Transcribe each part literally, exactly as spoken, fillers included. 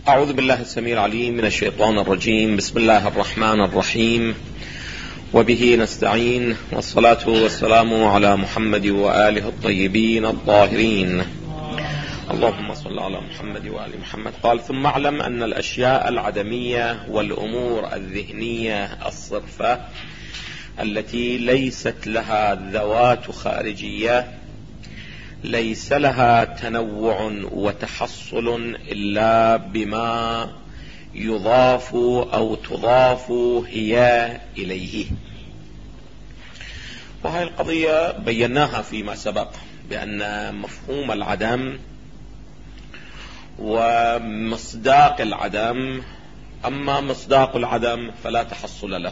أعوذ بالله السميع العليم من الشيطان الرجيم. بسم الله الرحمن الرحيم، وبه نستعين، والصلاة والسلام على محمد وآله الطيبين الطاهرين. اللهم صل على محمد وآل محمد. قال: ثم اعلم أن الأشياء العدمية والأمور الذهنية الصرفة التي ليست لها ذوات خارجية ليس لها تنوع وتحصل إلا بما يضاف أو تضاف هي إليه. وهذه القضية بيناها فيما سبق بأن مفهوم العدم ومصداق العدم، أما مصداق العدم فلا تحصل له،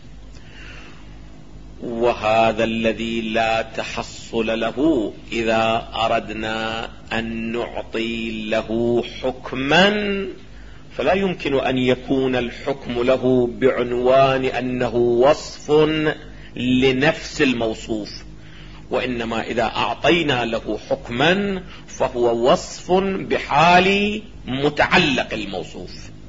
وهذا الذي لا تحصل له إذا أردنا أن نعطي له حكما فلا يمكن أن يكون الحكم له بعنوان أنه وصف لنفس الموصوف، وإنما إذا أعطينا له حكما فهو وصف بحال متعلق الموصوف.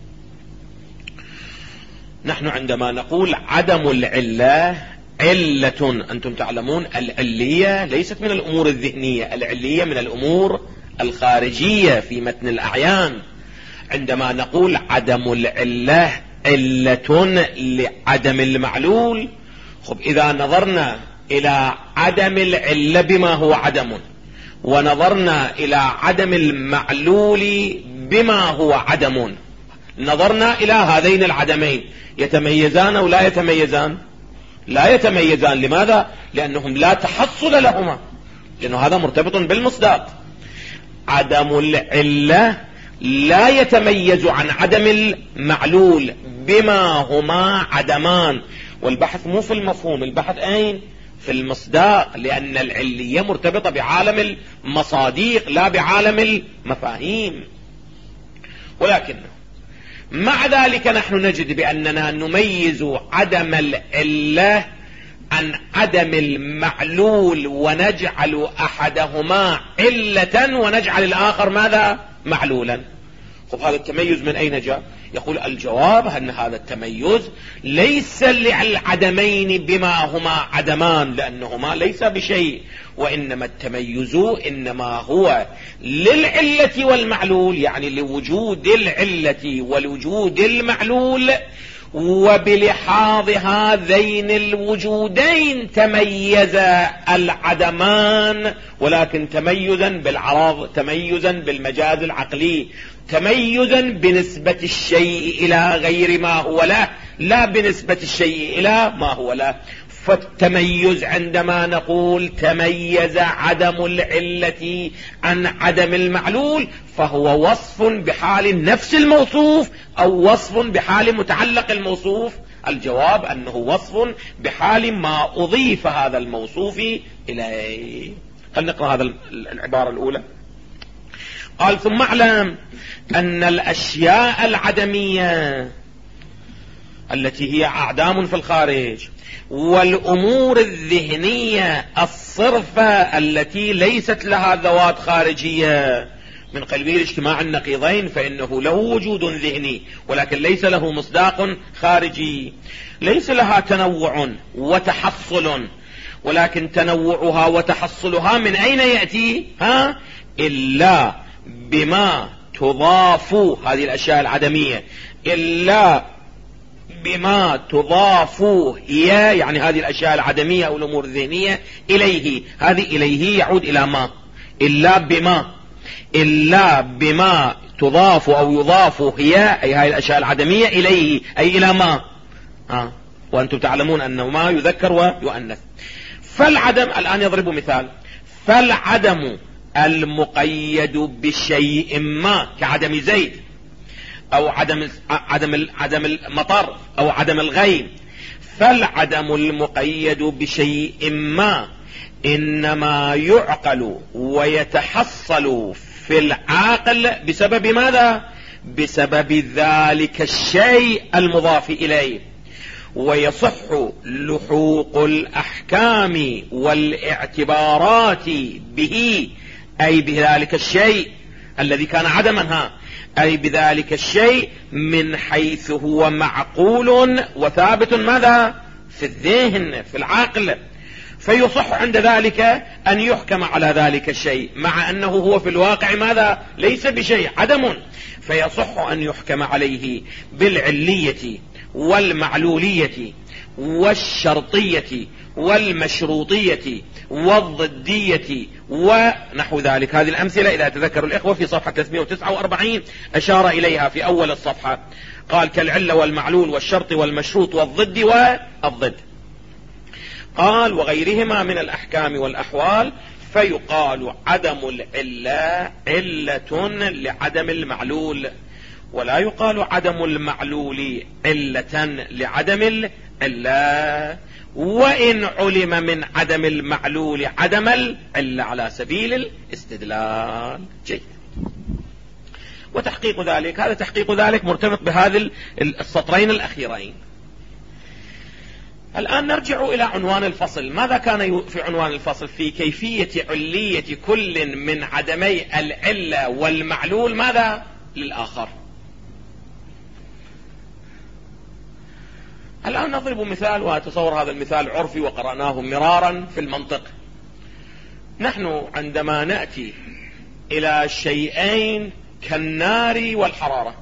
نحن عندما نقول عدم العلة علة، أنتم تعلمون العلية ليست من الأمور الذهنية، العلية من الأمور الخارجية في متن الأعيان. عندما نقول عدم العلة علة لعدم المعلول، خب إذا نظرنا إلى عدم العلة بما هو عدم، ونظرنا إلى عدم المعلول بما هو عدم، نظرنا إلى هذين العدمين، يتميزان أو لا يتميزان؟ لا يتميزان. لماذا؟ لأنهم لا تحصل لهما، لأنه هذا مرتبط بالمصداق. عدم العلة لا يتميز عن عدم المعلول بما هما عدمان، والبحث مو في المفهوم، البحث أين؟ في المصداق، لأن العلية مرتبطة بعالم المصاديق لا بعالم المفاهيم. ولكن مع ذلك نحن نجد بأننا نميز عدم العلة عن عدم المعلول، ونجعل أحدهما علة ونجعل الآخر ماذا؟ معلولا. خب هذا التميز من أين جاء؟ يقول الجواب أن هذا التميز ليس للعدمين بما هما عدمان، لأنهما ليس بشيء، وإنما التميز إنما هو للعلة والمعلول، يعني لوجود العلة ولوجود المعلول، وبلحاظ هذين الوجودين تميز العدمان، ولكن تميزا بالعرض، تميزا بالمجاز العقلي، تميزا بنسبة الشيء إلى غير ما هو له، لا بنسبة الشيء إلى ما هو له. فالتميز عندما نقول تميز عدم العلة عن عدم المعلول فهو وصف بحال نفس الموصوف أو وصف بحال متعلق الموصوف. الجواب أنه وصف بحال ما أضيف هذا الموصوف إليه. هل نقرأ هذا العبارة الأولى؟ قال: ثم اعلم أن الأشياء العدمية التي هي أعدام في الخارج والأمور الذهنية الصرفة التي ليست لها ذوات خارجية من قلبي الاجتماع النقيضين، فإنه له وجود ذهني ولكن ليس له مصداق خارجي، ليس لها تنوع وتحصل، ولكن تنوعها وتحصلها من أين يأتي؟ ها؟ إلا بما تضاف هذه الأشياء العدمية، إلا بما تضاف هي، يعني هذه الأشياء العدمية أو الأمور الذهنية إليه. هذه إليه يعود إلى ما، إلا بما، إلا بما تضاف أو يضاف هي، أي هذه الأشياء العدمية إليه، أي إلى ما. آه. وأنتم تعلمون أنه ما يذكر ويؤنث. فالعدم، الآن يضرب مثال، فالعدم المقيد بشيء ما كعدم زيد أو عدم عدم عدم المطر أو عدم الغيم، فالعدم المقيد بشيء ما إنما يعقل ويتحصل في العاقل بسبب ماذا؟ بسبب ذلك الشيء المضاف إليه، ويصح لحوق الأحكام والاعتبارات به، أي بذلك الشيء الذي كان عدما، أي بذلك الشيء من حيث هو معقول وثابت ماذا؟ في الذهن، في العقل. فيصح عند ذلك أن يحكم على ذلك الشيء مع أنه هو في الواقع ماذا؟ ليس بشيء، عدم. فيصح أن يحكم عليه بالعلية والمعلولية والشرطية والمشروطية والضدية ونحو ذلك. هذه الأمثلة إذا تذكر الإخوة في صفحة ثلاثمائة وتسعة وأربعين أشار إليها في أول الصفحة، قال كالعلة والمعلول والشرط والمشروط والضد والضد. قال وغيرهما من الأحكام والأحوال، فيقال عدم العلة علة لعدم المعلول، ولا يقال عدم المعلول علة لعدم العلة، وإن علم من عدم المعلول عدم العلة على سبيل الاستدلال. جيد. وتحقيق ذلك، هذا تحقيق ذلك مرتبط بهذه السطرين الأخيرين. الآن نرجع إلى عنوان الفصل. ماذا كان في عنوان الفصل؟ في كيفية علية كل من عدمي العلة والمعلول ماذا للآخر. الآن نضرب مثال، وأتصور هذا المثال عرفي وقرأناه مرارا في المنطق. نحن عندما نأتي إلى شيئين كالنار والحرارة،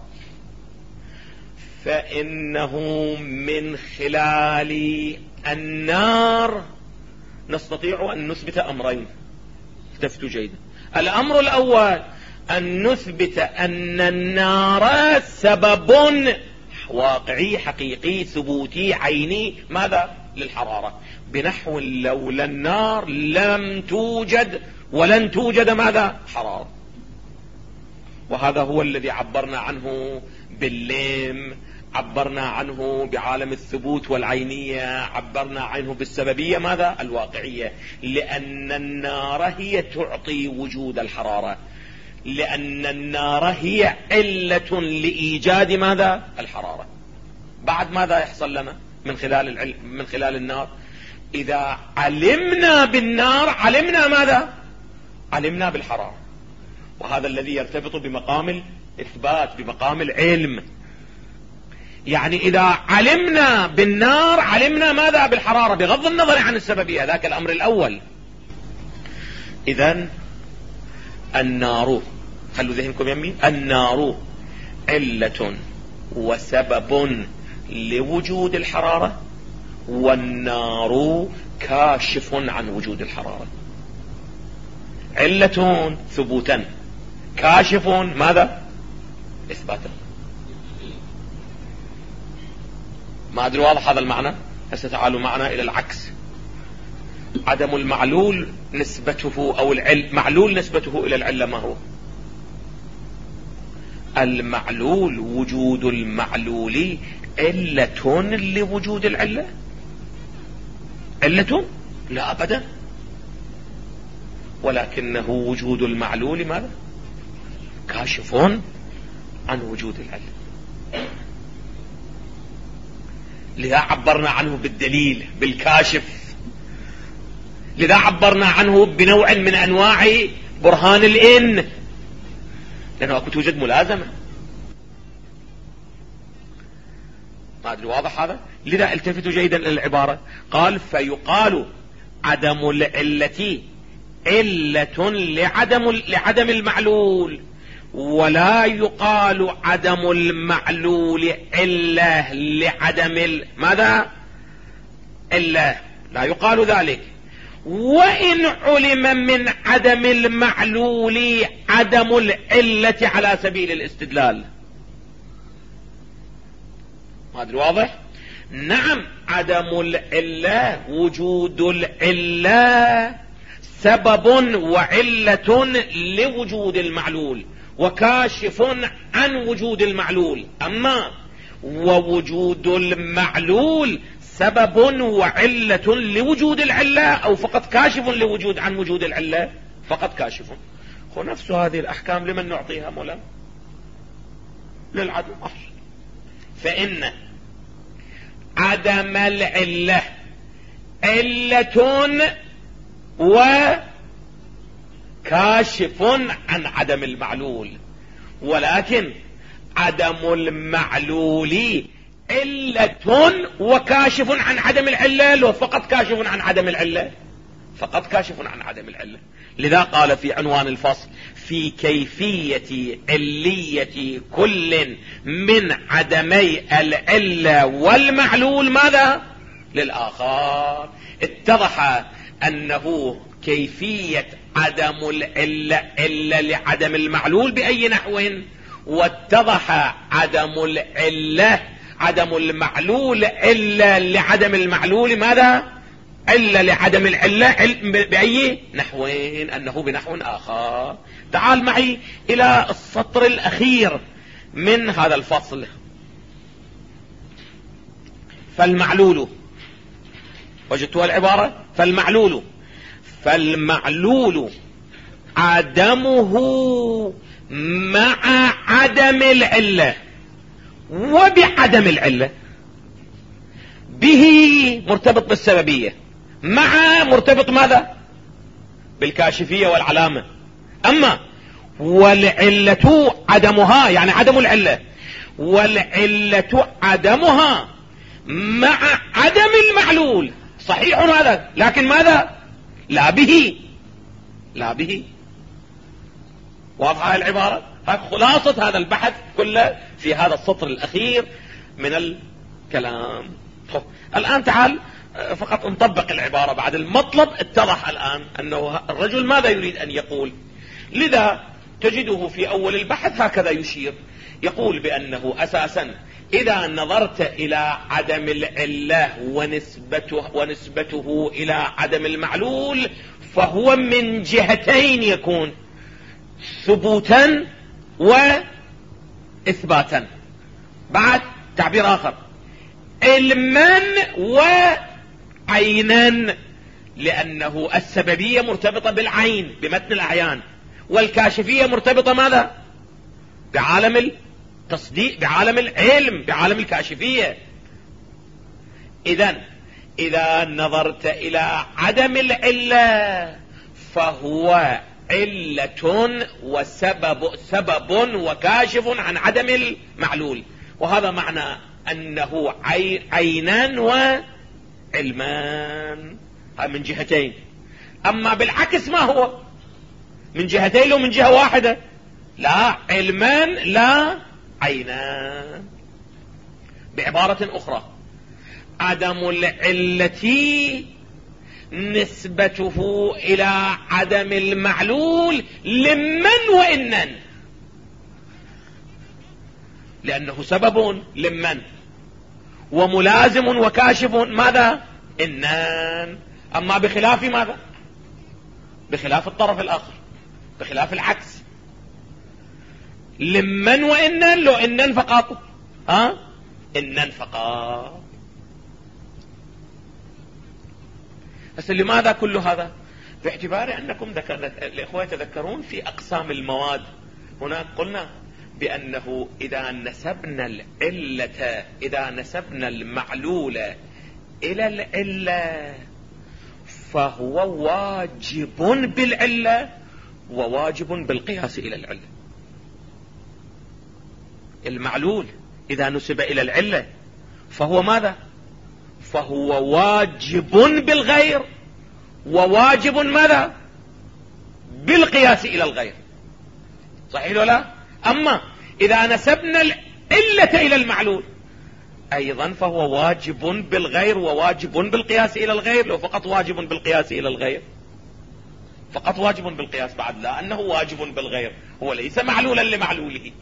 فإنه من خلال النار نستطيع أن نثبت أمرين. التفتوا جيدا. الأمر الأول أن نثبت أن النار سبب واقعي حقيقي ثبوتي عيني ماذا للحرارة، بنحو لولا النار لم توجد ولن توجد ماذا حرارة. وهذا هو الذي عبرنا عنه باللم، عبرنا عنه بعالم الثبوت والعينية، عبرنا عنه بالسببية ماذا الواقعية، لأن النار هي تعطي وجود الحرارة، لأن النار هي علة لإيجاد ماذا الحرارة. بعد ماذا يحصل لنا من خلال العلم من خلال النار؟ إذا علمنا بالنار علمنا ماذا؟ علمنا بالحرارة. وهذا الذي يرتبط بمقام الإثبات، بمقام العلم. يعني إذا علمنا بالنار علمنا ماذا بالحرارة، بغض النظر عن السببية. ذاك الأمر الأول. إذن النار، خلوا ذهنكم يمي، النار علة وسبب لوجود الحرارة، والنار كاشف عن وجود الحرارة. علة ثبوتا، كاشف ماذا إثباتا. ما أدري واضح هذا المعنى؟ هسه تعالوا معنا إلى العكس. عدم المعلول نسبته أو المعلول نسبته إلى العلة ما هو؟ المعلول وجود المعلول علة لوجود العلة؟ علة؟ لا أبدا، ولكنه وجود المعلول ماذا؟ كاشف عن وجود العلة. لذا عبرنا عنه بالدليل بالكاشف، لذا عبرنا عنه بنوع من أنواع برهان الإن، لأنه أكو توجد ملازمة. ما أدري واضح هذا؟ لذا التفتوا جيدا إلى العبارة. قال فيقال عدم العلة علة لعدم لعدم المعلول، ولا يقال عدم المعلول علة لعدم ماذا إلا، لا يقال ذلك. وإن علم من عدم المعلول عدم العلة على سبيل الاستدلال. ما أدري واضح؟ نعم، عدم العلة وجود العلة سبب وعلة لوجود المعلول وكاشف عن وجود المعلول. أما ووجود المعلول سبب وعلة لوجود العلة، أو فقط كاشف لوجود عن وجود العلة، فقط كاشف. خو نفس هذه الأحكام لمن نعطيها مولا؟ للعدم. فإن عدم العلة علة وكاشف عن عدم المعلول، ولكن عدم المعلول علة وكاشف عن عدم العلة، لو فقط كاشف عن عدم العلة، فقط كاشف عن عدم العلة. لذا قال في عنوان الفصل: في كيفية علية كل من عدمي العلة والمعلول ماذا للآخر. اتضح أنه كيفية عدم العلة إلا لعدم المعلول بأي نحو، واتضح عدم العلة عدم المعلول إلا لعدم المعلول ماذا إلا لعدم العلة بأي نحوين، أنه بنحو آخر. تعال معي إلى السطر الأخير من هذا الفصل. فالمعلول، وجدتوا العبارة فالمعلول فالمعلول عدمه مع عدم العلة وبعدم العلة، به مرتبط بالسببية، مع مرتبط ماذا بالكاشفية والعلامة. أما والعلة عدمها يعني عدم العلة، والعلة عدمها مع عدم المعلول، صحيح هذا، لكن ماذا لا به لا به. واضحة العبارة؟ خلاصة هذا البحث كله في هذا السطر الأخير من الكلام. الآن تعال فقط نطبق العبارة بعد المطلب. اتضح الآن أنه الرجل ماذا يريد أن يقول. لذا تجده في أول البحث هكذا يشير، يقول بأنه أساسا إذا نظرت إلى عدم العلة ونسبته, ونسبته إلى عدم المعلول فهو من جهتين يكون: ثبوتا وإثباتا. بعد تعبير آخر: علما وعينا، لأنه السببية مرتبطة بالعين بمتن الأعيان، والكاشفية مرتبطة ماذا بعالم التصديق بعالم العلم بعالم الكاشفية. إذن إذا نظرت إلى عدم العلة فهو علة وسبب سبب وكاشف عن عدم المعلول، وهذا معنى أنه عينان وعلمان من جهتين. أما بالعكس ما هو من جهتين لو من جهة واحدة، لا علمان لا عينان. بعبارة أخرى: عدم العلة نسبته إلى عدم المعلول لمن وإنن، لأنه سبب لمن وملازم وكاشف ماذا إنان. أما بخلاف ماذا بخلاف الطرف الآخر، بخلاف العكس، لمن وإنن لو إنن فقط ها إنن فقط. بس لماذا كل هذا؟ باعتبار أنكم ذكر الإخوة يتذكرون في أقسام المواد هناك قلنا بأنه إذا نسبنا العلة إذا نسبنا المعلول إلى العلة فهو واجب بالعلة وواجب بالقياس إلى العلة. المعلول إذا نسب إلى العلة فهو ماذا فهو واجب بالغير وواجب ماذا بالقياس إلى الغير، صحيح ولا لا؟ أما إذا نسبنا العلة إلى المعلول أيضا فهو واجب بالغير وواجب بالقياس إلى الغير. لو فقط واجب بالقياس إلى الغير فقط واجب بالقياس بعد لا أنه واجب بالغير، هو ليس معلولا لمعلوله.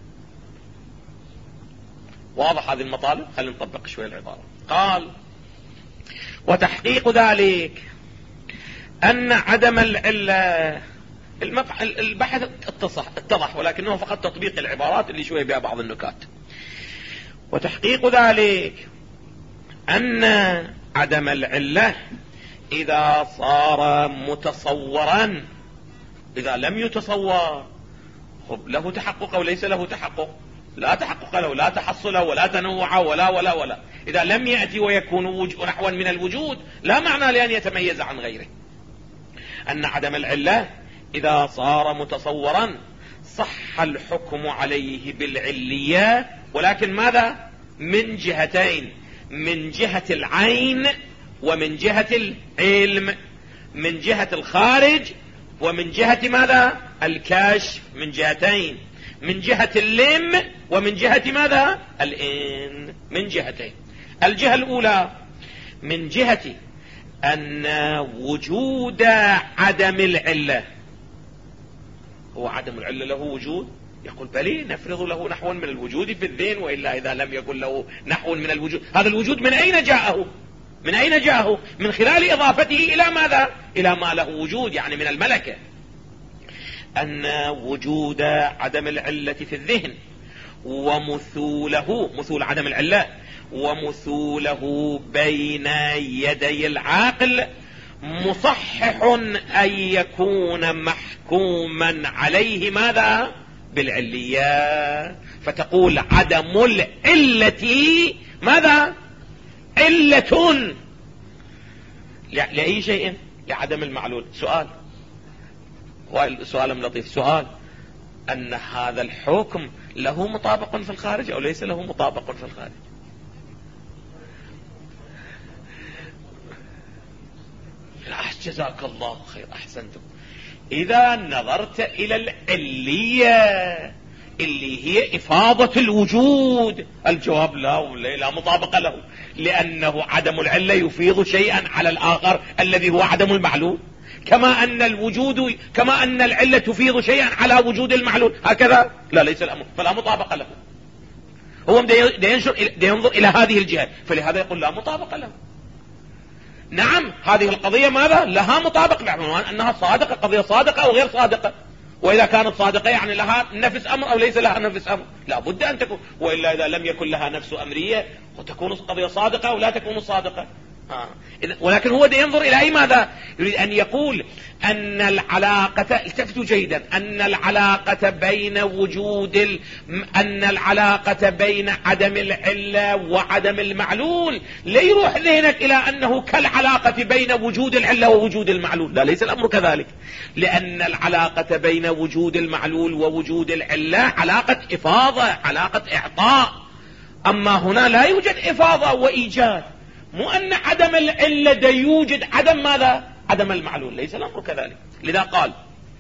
واضح هذه المطالب؟ خلينا نطبق شوية العبارة. قال: وتحقيق ذلك أن عدم العلة. البحث اتضح اتضح ولكنه فقط تطبيق العبارات اللي شوية بها بعض النكات. وتحقيق ذلك أن عدم العلة إذا صار متصورا، إذا لم يتصور خب له تحقق أو ليس له تحقق، لا تحقق له، لا تحصل ولا تنوع ولا ولا ولا. إذا لم يأتي ويكون نحوا من الوجود لا معنى لأن يتميز عن غيره. أن عدم العلة إذا صار متصورا صح الحكم عليه بالعلية، ولكن ماذا؟ من جهتين، من جهة العين ومن جهة العلم، من جهة الخارج ومن جهة ماذا؟ الكشف، من جهتين، من جهة اللم ومن جهة ماذا؟ الإن، من جهتين. الجهة الأولى من جهة أن وجود عدم العلة، هو عدم العلة له وجود؟ يقول بلي، نفرض له نحو من الوجود في الذهن، وإلا إذا لم يكن له نحو من الوجود، هذا الوجود من أين جاءه؟ من أين جاءه؟ من خلال إضافته إلى ماذا؟ إلى ما له وجود، يعني من الملكة. أن وجود عدم العلة في الذهن ومثوله، مثول عدم العلة ومثوله بين يدي العاقل مصحح أن يكون محكوما عليه ماذا؟ بالعلية. فتقول عدم العلة ماذا؟ علة لأي شيء، لعدم المعلول. سؤال، سؤال لطيف، سؤال، أن هذا الحكم له مطابق في الخارج أو ليس له مطابق في الخارج؟ جزاك الله خير، أحسنتم. إذا نظرت إلى العلية اللي هي إفاضة الوجود، الجواب لا، ولا لا مطابق له، لأنه عدم العلة يفيض شيئا على الآخر الذي هو عدم المعلول، كما أن الوجود، كما أن العلة تفيض شيئا على وجود المعلول، هكذا لا، ليس الأمر، فلا مطابق له. هو دا ينظر إلى هذه الجهة، فلهذا يقول لا مطابق له. نعم، هذه القضية ماذا؟ لها مطابق، بعنوان أنها صادقة، قضية صادقة أو غير صادقة. وإذا كانت صادقة يعني لها نفس أمر أو ليس لها نفس أمر، لا بد أن تكون، وإلا إذا لم يكن لها نفس أمرية وتكون قضية صادقة أو لا تكون صادقة. آه. ولكن هو ينظر إلى أي ماذا؟ يريد أن يقول أن العلاقة، التفتوا جيدا، أن العلاقة بين وجود ال... أن العلاقة بين عدم العلة وعدم المعلول لا يروح ذهنك إلى أنه كالعلاقة بين وجود العلة ووجود المعلول، لا، ليس الأمر كذلك، لأن العلاقة بين وجود المعلول ووجود العلة علاقة إفاضة، علاقة إعطاء. أما هنا لا يوجد إفاضة وإيجاد، مو أن عدم العلة دا يوجد عدم ماذا؟ عدم المعلول، ليس الأمر كذلك. لذا قال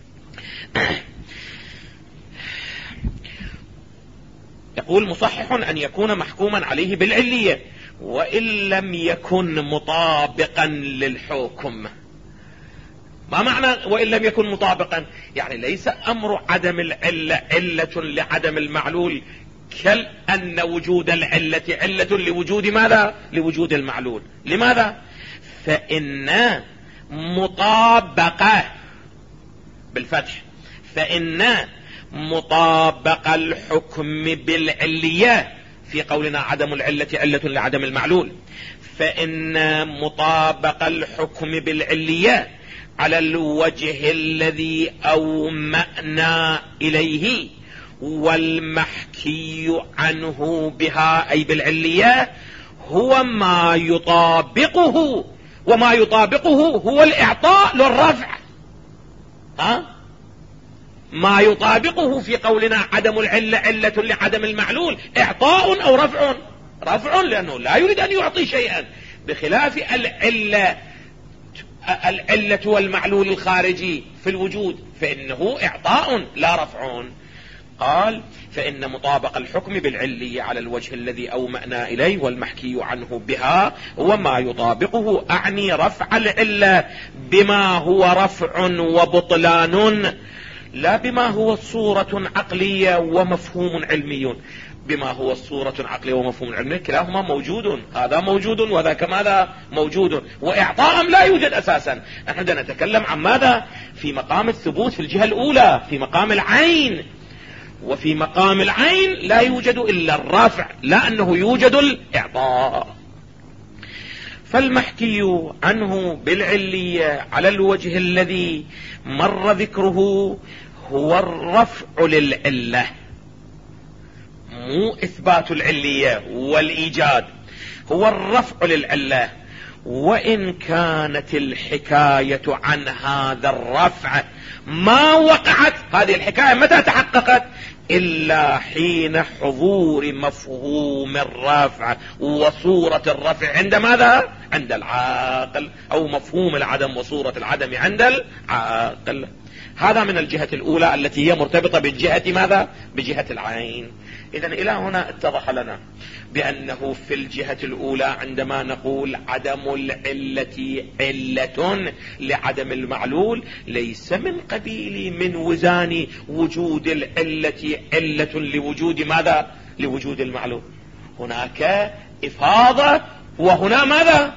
يقول مصحح أن يكون محكوما عليه بالعلية وإن لم يكن مطابقا للحكم. ما معنى وإن لم يكن مطابقا؟ يعني ليس أمر عدم العلة علة لعدم المعلول كأن وجود العلة علة لوجود ماذا؟ لوجود المعلول. لماذا؟ فإن مطابقة بالفتح، فإن مطابق الحكم بالعلية، في قولنا عدم العلة علة لعدم المعلول، فإن مطابق الحكم بالعلية على الوجه الذي أومأنا إليه والمحكي عنه بها أي بالعلية هو ما يطابقه، وما يطابقه هو الإعطاء للرفع. ها؟ ما يطابقه في قولنا عدم العلة علة لعدم المعلول إعطاء أو رفع؟ رفع، لأنه لا يريد أن يعطي شيئا، بخلاف العلة العلة والمعلول الخارجي في الوجود فإنه إعطاء لا رفع. قال فإن مطابق الحكم بالعلي على الوجه الذي أومأنا إليه والمحكي عنه بها وما يطابقه، أعني رفع العلة بما هو رفع وبطلان، لا بما هو صورة عقلية ومفهوم علمي. بما هو صورة عقلية ومفهوم علمي كلاهما موجود، هذا موجود وذاك ماذا؟ موجود، وإعطاء لا يوجد أساسا. نحن نتكلم عن ماذا؟ في مقام الثبوت في الجهة الأولى، في مقام العين، وفي مقام العين لا يوجد إلا الرفع، لا أنه يوجد الإعطاء. فالمحكي عنه بالعلية على الوجه الذي مر ذكره هو الرفع للعلة، مو إثبات العلية والإيجاد، هو الرفع للعلة وإن كانت الحكاية عن هذا الرفع ما وقعت، هذه الحكاية متى تحققت؟ إلا حين حضور مفهوم الرفع وصورة الرفع عند ماذا؟ عند العاقل، أو مفهوم العدم وصورة العدم عند العاقل. هذا من الجهة الأولى التي هي مرتبطة بالجهة ماذا؟ بجهة العين. إذن إلى هنا اتضح لنا بأنه في الجهة الأولى عندما نقول عدم العلة علة لعدم المعلول ليس من قبيل من وزان وجود العلة علة لوجود ماذا؟ لوجود المعلول. هناك إفاضة وهنا ماذا؟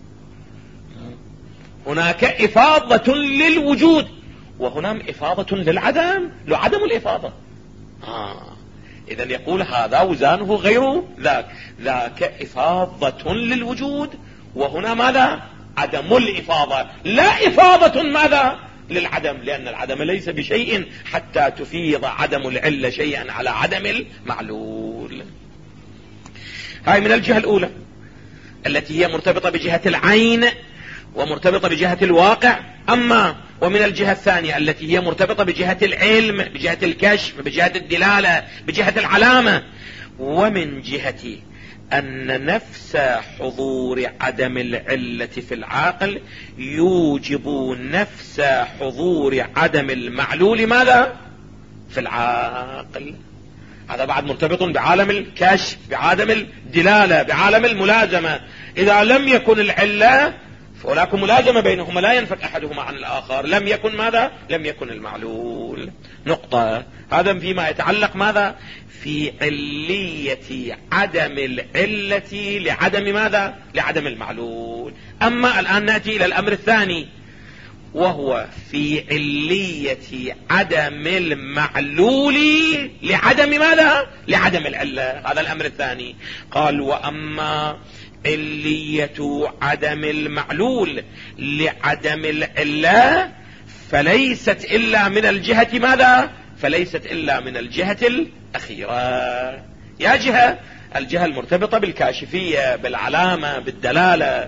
هناك إفاضة للوجود وهنا إفاضة للعدم، لعدم الإفاضة. آه. إذن يقول هذا وزانه غير ذاك، ذاك إفاضة للوجود وهنا ماذا؟ عدم الإفاضة، لا إفاضة ماذا؟ للعدم، لأن العدم ليس بشيء حتى تفيض عدم العلة شيئا على عدم المعلول. هاي من الجهة الأولى التي هي مرتبطة بجهة العين ومرتبطة بجهة الواقع. أما ومن الجهة الثانية التي هي مرتبطة بجهة العلم، بجهة الكشف، بجهة الدلالة، بجهة العلامة، ومن جهة أن نفس حضور عدم العلة في العاقل يوجب نفس حضور عدم المعلول ماذا؟ في العاقل. هذا بعد مرتبط بعالم الكشف، بعالم الدلالة، بعالم الملازمة. إذا لم يكن العلة فهناك ملازمة بينهما، لا ينفك أحدهما عن الآخر. لم يكن ماذا؟ لم يكن المعلول. نقطة. هذا فيما يتعلق ماذا؟ في علية عدم العلة لعدم ماذا؟ لعدم المعلول. أما الآن نأتي إلى الأمر الثاني وهو في علية عدم المعلول لعدم ماذا؟ لعدم العلة. هذا الأمر الثاني. قال وأما علية عدم المعلول لعدم العلة فليست إلا من الجهة ماذا؟ فليست إلا من الجهة الأخيرة. يا جهة الجهة المرتبطة بالكاشفية، بالعلامة، بالدلالة.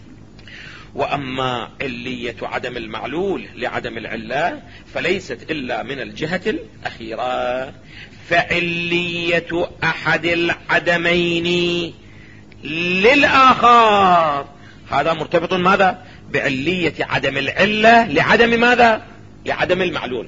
وأما علية عدم المعلول لعدم العلة فليست إلا من الجهة الأخيرة. فعلية أحد العدمين للآخر هذا مرتبط ماذا؟ بعلية عدم العلة لعدم ماذا؟ لعدم المعلول.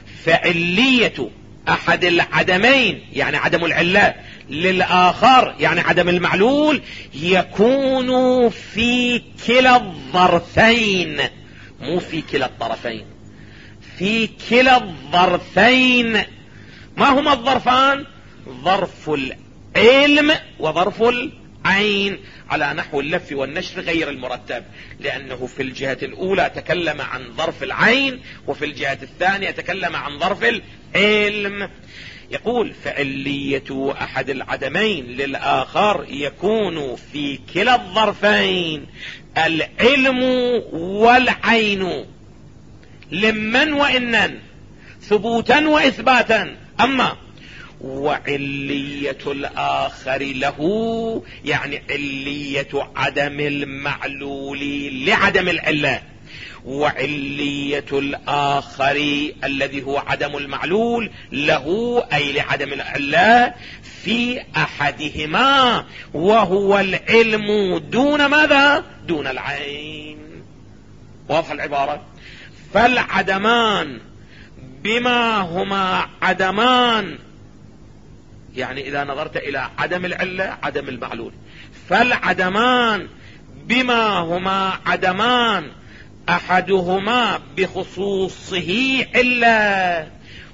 فعلية أحد العدمين يعني عدم العلة للآخر يعني عدم المعلول يكون في كلا الظرفين، مو في كلا الطرفين، في كلا الظرفين. ما هما الظرفان؟ ظرف العلم وظرف العين، على نحو اللف والنشر غير المرتب، لأنه في الجهة الأولى تكلم عن ظرف العين وفي الجهة الثانية تكلم عن ظرف العلم. يقول فعلية أحد العدمين للآخر يكون في كلا الظرفين العلم والعين لمن وإنن ثبوتا وإثباتا. أما وعلية الآخر له يعني علية عدم المعلول لعدم العلة، وعلية الآخر الذي هو عدم المعلول له أي لعدم العلة في أحدهما وهو العلم دون ماذا؟ دون العين. واضح العبارة؟ فالعدمان بما هما عدمان يعني إذا نظرت إلى عدم العلة عدم المعلول، فالعدمان بما هما عدمان أحدهما بخصوصه علة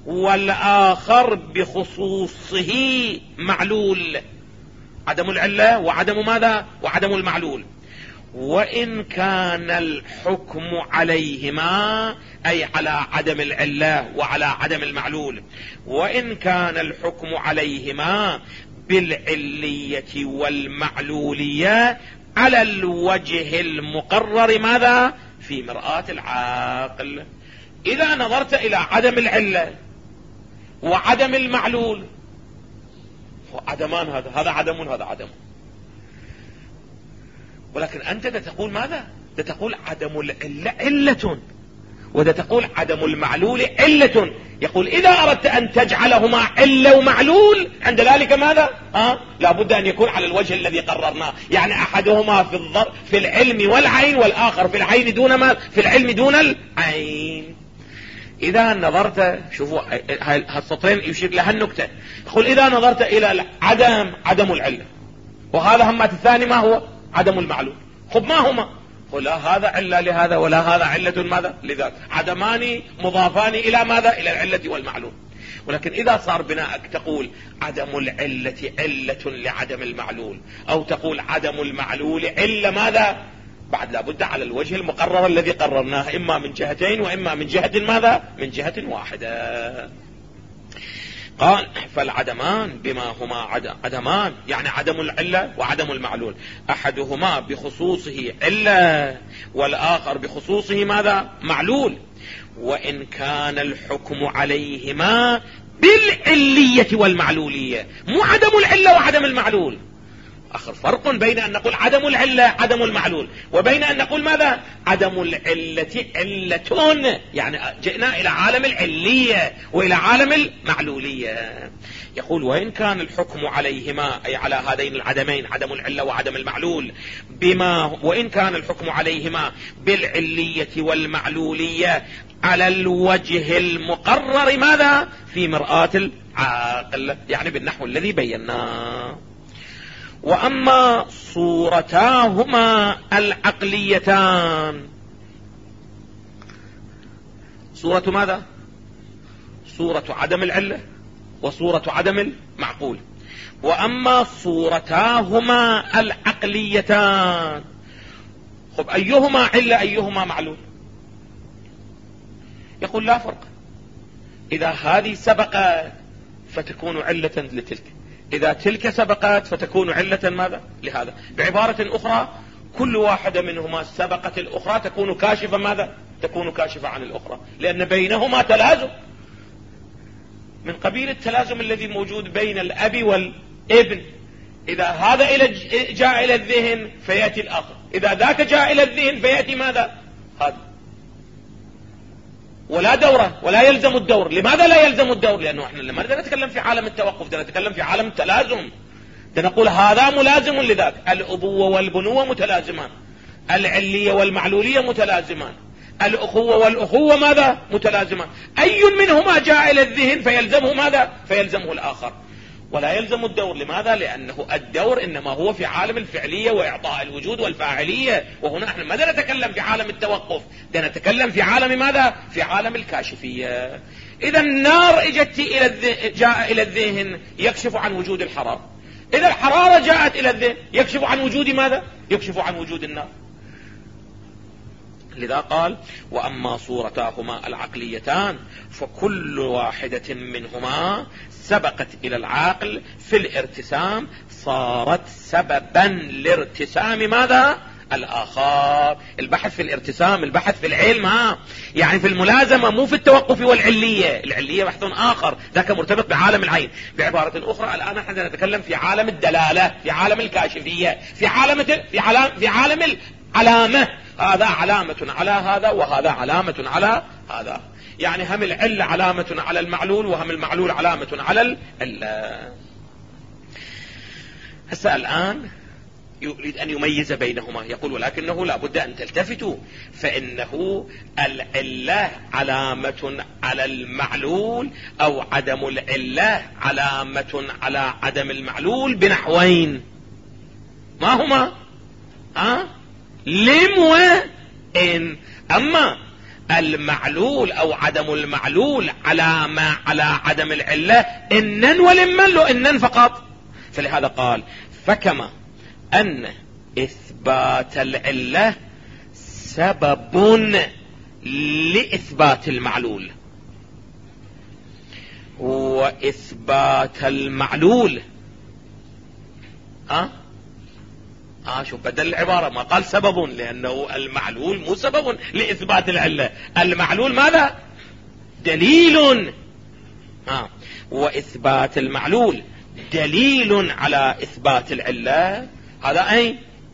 والآخر بخصوصه معلول. عدم العلة وعدم ماذا؟ وعدم المعلول. وإن كان الحكم عليهما أي على عدم العلة وعلى عدم المعلول، وإن كان الحكم عليهما بالعلية والمعلولية على الوجه المقرر ماذا؟ في مرآة العاقل. إذا نظرت إلى عدم العلة وعدم المعلول عدمان، هذا هذا عدم هذا عدم، ولكن أنت دا تقول ماذا؟ دا تقول عدم العلة علة، ودا تقول عدم المعلول علة. يقول إذا أردت أن تجعلهما علة ومعلول عند ذلك ماذا؟ آه؟ لابد أن يكون على الوجه الذي قررناه، يعني أحدهما في الضر في العلم والعين، والآخر في العين دون ما في العلم دون العين. إذا نظرت، شوفوا هالسطرين يشير لها النكتة، يقول إذا نظرت إلى عدم عدم العلة، وهذا همات الثاني ما هو؟ عدم المعلول. خب ما هما؟ قل لا هذا علة لهذا ولا هذا علة ماذا لذاك، عدمان مضافان إلى ماذا؟ إلى العلة والمعلول. ولكن إذا صار بناءك تقول عدم العلة علة لعدم المعلول، أو تقول عدم المعلول علة ماذا؟ بعد لابد على الوجه المقرر الذي قررناه، إما من جهتين وإما من جهة ماذا؟ من جهة واحدة. قال فالعدمان بما هما عدمان، يعني عدم العلة وعدم المعلول، أحدهما بخصوصه علة والآخر بخصوصه ماذا؟ معلول، وإن كان الحكم عليهما بالعلية والمعلولية، مو عدم العلة وعدم المعلول. آخر فرق بين أن نقول عدم العلة عدم المعلول، وبين أن نقول ماذا؟ عدم العلة علة، يعني جئنا إلى عالم العلية وإلى عالم المعلولية. يقول وإن كان الحكم عليهما، أي على هذين العدمين عدم العلة وعدم المعلول، بما وإن كان الحكم عليهما بالعلية والمعلولية على الوجه المقرر ماذا؟ في مرآة العاقل، يعني بالنحو الذي بيناه. وأما صورتاهما العقليتان، صورة ماذا؟ صورة عدم العلة وصورة عدم المعقول. وأما صورتاهما العقليتان، خب أيهما علة أيهما معلول؟ يقول لا فرق، إذا هذه سبقت فتكون علة لتلك، إذا تلك سبقت فتكون علة ماذا؟ لهذا. بعبارة أخرى كل واحدة منهما سبقت الأخرى تكون كاشفة ماذا؟ تكون كاشفة عن الأخرى، لأن بينهما تلازم من قبيل التلازم الذي موجود بين الأب والابن. إذا هذا إلى جاء إلى الذهن فيأتي الآخر، إذا ذاك جاء إلى الذهن فيأتي ماذا؟ هذا. ولا دورة ولا يلزم الدور. لماذا لا يلزم الدور؟ لأنه احنا لما نتكلم في عالم التوقف نتكلم في عالم التلازم، نقول هذا ملازم لذاك، الأبوة والبنوة متلازمان، العلية والمعلولية متلازمان، الأخوة والأخوة ماذا؟ متلازمان. أي منهما جاء إلى الذهن فيلزمه ماذا؟ فيلزمه الآخر. ولا يلزم الدور. لماذا؟ لأنه الدور إنما هو في عالم الفعلية وإعطاء الوجود والفاعلية، وهنا احنا ماذا نتكلم في عالم التوقف؟ ده نتكلم في عالم ماذا؟ في عالم الكاشفية. إذا النار اجت إلى الذهن، جاء إلى الذهن يكشف عن وجود الحرارة، إذا الحرارة جاءت إلى الذهن يكشف عن وجود ماذا؟ يكشف عن وجود النار. لذا قال وأما صورتاهما العقليتان فكل واحدة منهما سبقت إلى العاقل في الارتسام، صارت سببا لارتسام ماذا؟ الآخر. البحث في الارتسام، البحث في العلم، ها يعني في الملازمة، مو في التوقف والعلية. العلية بحث آخر ذاك مرتبط بعالم العين. بعبارة أخرى الآن نحن نتكلم في عالم الدلالة، في عالم الكاشفية، في عالم في عالم في عالم العلامة. هذا علامة على هذا وهذا علامة على هذا، يعني هم العلة علامة على المعلول وهم المعلول علامة على العلة. هسه الآن يريد أن يميز بينهما، يقول ولكنه لا بد أن تلتفتوا، فإنه العلة علامة على المعلول أو عدم العلة علامة على عدم المعلول بنحوين. ما هما؟ ها؟ لم وإن. أما المعلول أو عدم المعلول علامة على عدم العلة إنن ولمن له إنن فقط. فلهذا قال فكما أن إثبات العلة سبب لإثبات المعلول، وإثبات المعلول ها آه شوف بدل العبارة، ما قال سبب، لأنه المعلول مو سبب لإثبات العلة، المعلول ماذا؟ دليل. آه وإثبات المعلول دليل على إثبات العلة. هذا أي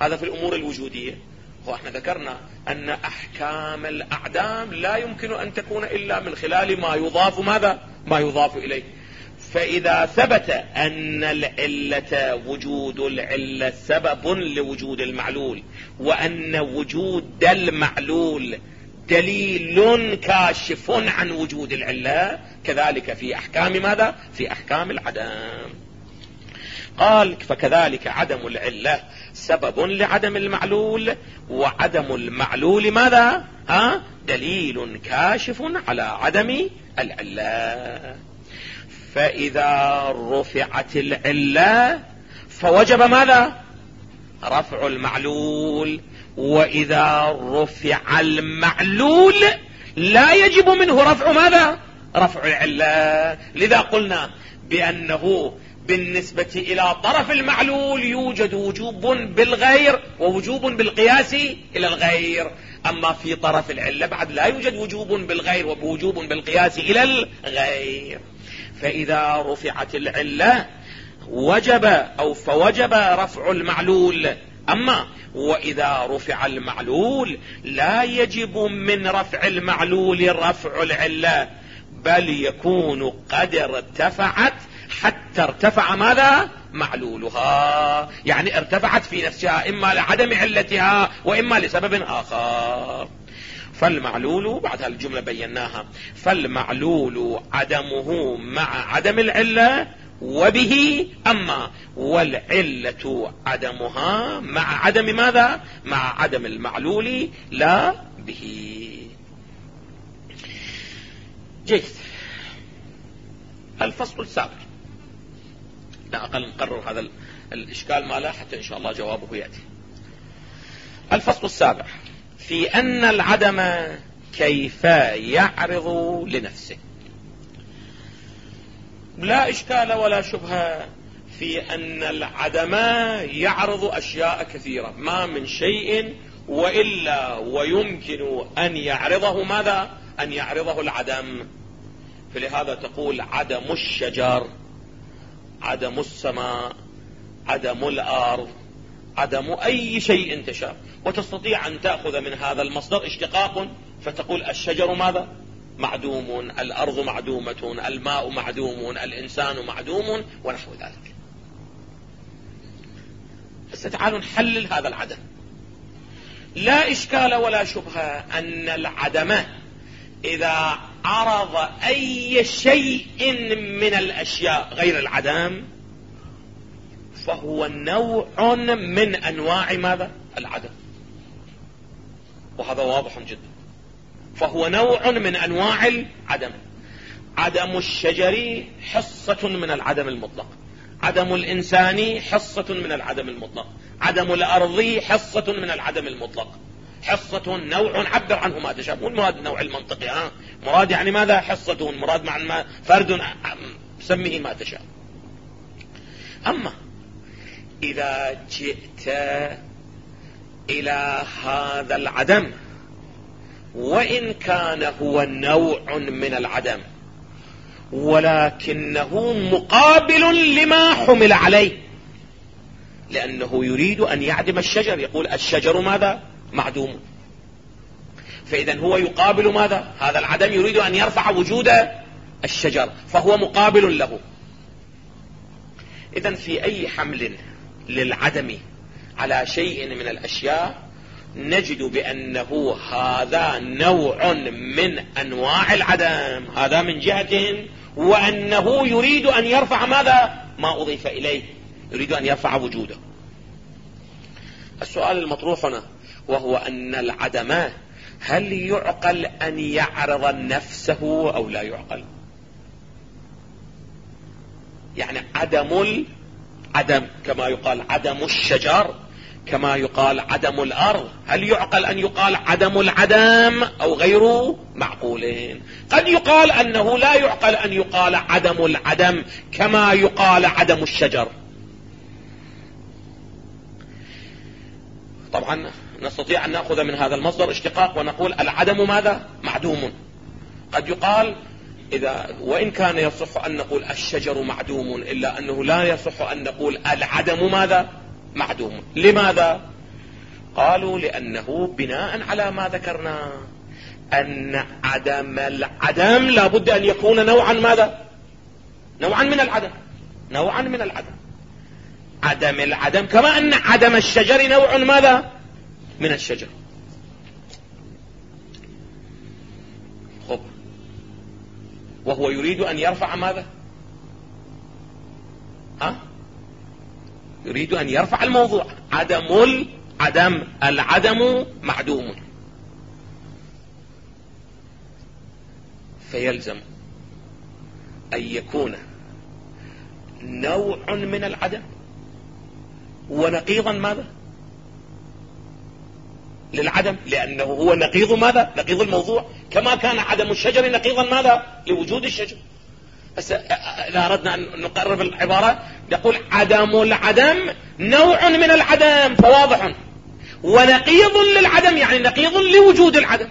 هذا في الأمور الوجودية. وإحنا ذكرنا أن أحكام الأعدام لا يمكن أن تكون إلا من خلال ما يضاف ماذا؟ ما يضاف إليه. فإذا ثبت أن العلة وجود العلة سبب لوجود المعلول، وأن وجود المعلول دليل كاشف عن وجود العلة، كذلك في أحكام ماذا؟ في أحكام العدم. قال فكذلك عدم العلة سبب لعدم المعلول، وعدم المعلول ماذا؟ ها؟ دليل كاشف على عدم العلة. فإذا رفعت العلة فوجب ماذا؟ رفع المعلول. وإذا رفع المعلول لا يجب منه رفع ماذا؟ رفع العلة. لذا قلنا بأنه بالنسبة إلى طرف المعلول يوجد وجوب بالغير ووجوب بالقياس إلى الغير، أما في طرف العلة بعد لا يوجد وجوب بالغير ووجوب بالقياس إلى الغير. فإذا رفعت العلة وجب أو فوجب رفع المعلول. أما وإذا رفع المعلول لا يجب من رفع المعلول رفع العلة، بل يكون قد ارتفعت حتى ارتفع ماذا؟ معلولها، يعني ارتفعت في نفسها إما لعدم علتها وإما لسبب آخر. فالمعلول بعد هالجملة بيناها، فالمعلول عدمه مع عدم العلة وبه، أما والعلة عدمها مع عدم ماذا؟ مع عدم المعلول لا به. جيد. الفصل السابع، لا أقل نقرر هذا الإشكال ما لا حتى إن شاء الله جوابه يأتي. الفصل السابع في أن العدم كيف يعرض لنفسه. لا إشكال ولا شبهة في أن العدم يعرض أشياء كثيرة، ما من شيء وإلا ويمكن أن يعرضه ماذا؟ أن يعرضه العدم. فلهذا تقول عدم الشجر، عدم السماء، عدم الأرض، عدم أي شيء تشاء، وتستطيع أن تأخذ من هذا المصدر اشتقاق فتقول الشجر ماذا؟ معدوم، الأرض معدومة، الماء معدوم، الإنسان معدوم، ونحو ذلك. هسه تعالوا نحلل هذا العدم. لا إشكال ولا شبهة أن العدم إذا عرض أي شيء من الأشياء غير العدم فهو نوع من أنواع ماذا؟ العدم، وهذا واضح جدا. فهو نوع من أنواع العدم. عدم الشجر حصة من العدم المطلق، عدم الإنسان حصة من العدم المطلق، عدم الأرض حصة من العدم المطلق. حصة نوع عبر عنه ما تشاء، مو المراد النوع المنطقي، ها مراد يعني ماذا؟ حصة، مراد مع ما فرد سميه ما تشاء. أما إذا جئت إلى هذا العدم وإن كان هو نوع من العدم ولكنه مقابل لما حمل عليه، لأنه يريد أن يعدم الشجر، يقول الشجر ماذا؟ معدوم. فإذا هو يقابل ماذا؟ هذا العدم يريد أن يرفع وجود الشجر، فهو مقابل له. إذن في أي حمل للعدم على شيء من الأشياء نجد بأنه هذا نوع من أنواع العدم، هذا من جهة، وأنه يريد أن يرفع ماذا؟ ما أضيف إليه، يريد أن يرفع وجوده. السؤال المطروح هنا وهو أن العدم هل يعقل أن يعرض نفسه أو لا يعقل؟ يعني عدم العدم كما يقال عدم الشجر، كما يقال عدم الأرض، هل يعقل أن يقال عدم العدم أو غير معقولين؟ قد يقال أنه لا يعقل أن يقال عدم العدم كما يقال عدم الشجر. طبعا نستطيع أن نأخذ من هذا المصدر اشتقاق ونقول العدم ماذا؟ معدوم. قد يقال إذا وإن كان يصح أن نقول الشجر معدوم، إلا أنه لا يصح أن نقول العدم ماذا؟ معدوم. لماذا؟ قالوا لأنه بناء على ما ذكرنا أن عدم العدم لابد أن يكون نوعا ماذا؟ نوعا من العدم، نوعا من العدم. عدم العدم كما أن عدم الشجر نوع ماذا؟ من الشجر. خب وهو يريد أن يرفع ماذا؟ ها؟ يريد أن يرفع الموضوع. عدم العدم، العدم معدوم، فيلزم أن يكون نوع من العدم ونقيضا ماذا؟ للعدم، لأنه هو نقيض ماذا؟ نقيض الموضوع، كما كان عدم الشجر نقيضا ماذا؟ لوجود الشجر. بس إذا أردنا أن نقرب العبارة نقول عدم العدم نوع من العدم فواضح، ونقيض للعدم يعني نقيض لوجود العدم.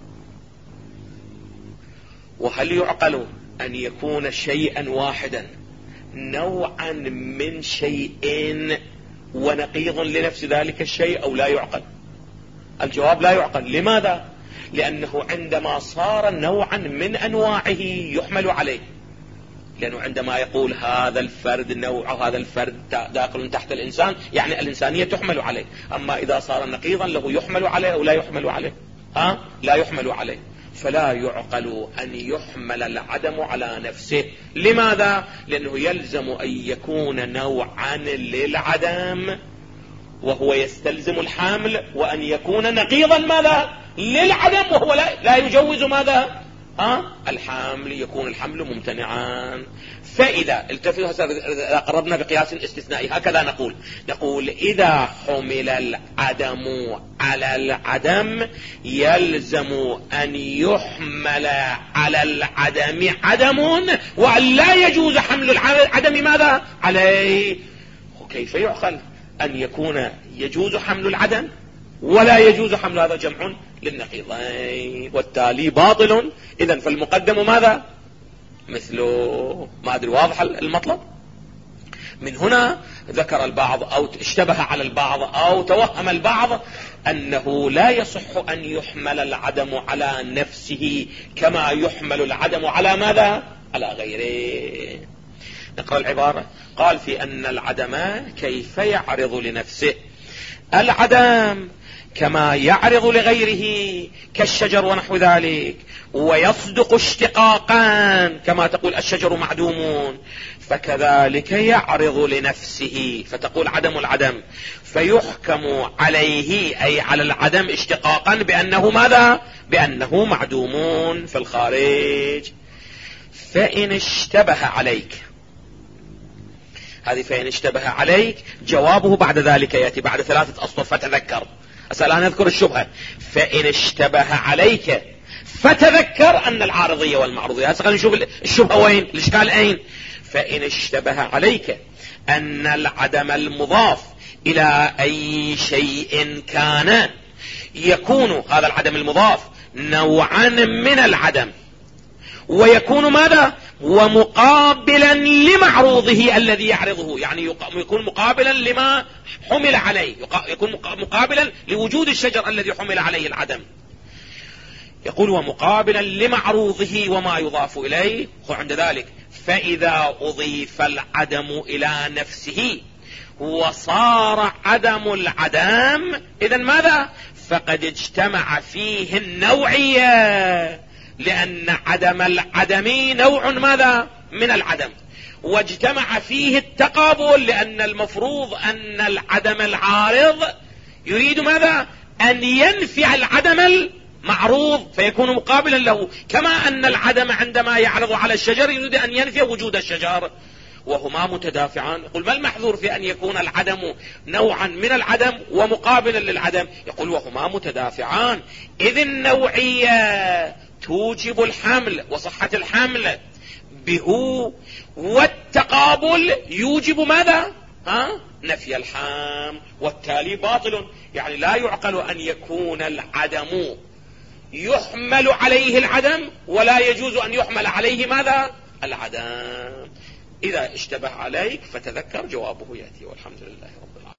وهل يعقل أن يكون شيئا واحدا نوعا من شيء ونقيض لنفس ذلك الشيء أو لا يعقل؟ الجواب لا يعقل. لماذا؟ لأنه عندما صار نوعا من أنواعه يحمل عليه، لأنه عندما يقول هذا الفرد نوع هذا الفرد داخل تحت الإنسان يعني الإنسانية تحمل عليه. أما إذا صار نقيضا له يحمل عليه أو لا يحمل عليه؟ ها؟ لا يحمل عليه. فلا يعقل أن يحمل العدم على نفسه. لماذا؟ لأنه يلزم أن يكون نوعا للعدم وهو يستلزم الحمل، وأن يكون نقيضا ماذا؟ للعدم وهو لا, لا يجوز ماذا؟ أه؟ الحمل، يكون الحمل ممتنعا. فإذا التفت إذا قربنا بقياس استثنائي هكذا نقول نقول إذا حمل العدم على العدم يلزم أن يحمل على العدم عدم، وأن لا يجوز حمل العدم ماذا؟ عليه. وكيف يعقل أن يكون يجوز حمل العدم ولا يجوز حمل هذا؟ جمع للنقيضين، والتالي باطل. إذن فالمقدم ماذا؟ مثله. ما أدري واضح المطلب؟ من هنا ذكر البعض أو اشتبه على البعض أو توهم البعض أنه لا يصح أن يحمل العدم على نفسه كما يحمل العدم على ماذا؟ على غيره. نقرأ العبارة. قال في أن العدم كيف يعرض لنفسه؟ العدم كما يعرض لغيره كالشجر ونحو ذلك، ويصدق اشتقاقا كما تقول الشجر معدوم، فكذلك يعرض لنفسه فتقول عدم العدم، فيحكم عليه أي على العدم اشتقاقا بأنه ماذا؟ بأنه معدوم في الخارج. فإن اشتبه عليك، هذه فإن اشتبه عليك جوابه بعد ذلك يأتي بعد ثلاثة أسطر. فتذكر، أسأل أن أذكر الشبهة. فإن اشتبه عليك فتذكر أن العارضية والمعروضية. هسه نشوف الشبهة وين، الإشكال أين. فإن اشتبه عليك أن العدم المضاف إلى أي شيء كان يكون هذا العدم المضاف نوعا من العدم، ويكون ماذا؟ ومقابلا لمعروضه الذي يعرضه، يعني يكون مقابلا لما حمل عليه، يكون مقابلا لوجود الشجر الذي حمل عليه العدم. يقول ومقابلا لمعروضه وما يضاف إليه. عند ذلك فإذا أضيف العدم إلى نفسه وصار عدم العدم، إذن ماذا؟ فقد اجتمع فيه النوعية، لأن عدم العدم نوع ماذا؟ من العدم. واجتمع فيه التقابل، لأن المفروض أن العدم العارض يريد ماذا؟ أن ينفع العدم المعروض فيكون مقابلا له، كما أن العدم عندما يعرض على الشجر يريد أن ينفي وجود الشجر، وهما متدافعان. يقول ما المحذور في أن يكون العدم نوعا من العدم ومقابلا للعدم؟ يقول وهما متدافعان، إذ النوعية توجب الحمل وصحة الحمل به، والتقابل يوجب ماذا؟ ها؟ نفي الحمل، والتالي باطل. يعني لا يعقل أن يكون العدم يحمل عليه العدم ولا يجوز أن يحمل عليه ماذا؟ العدم. إذا اشتبه عليك فتذكر جوابه يأتي، والحمد لله رب العالمين.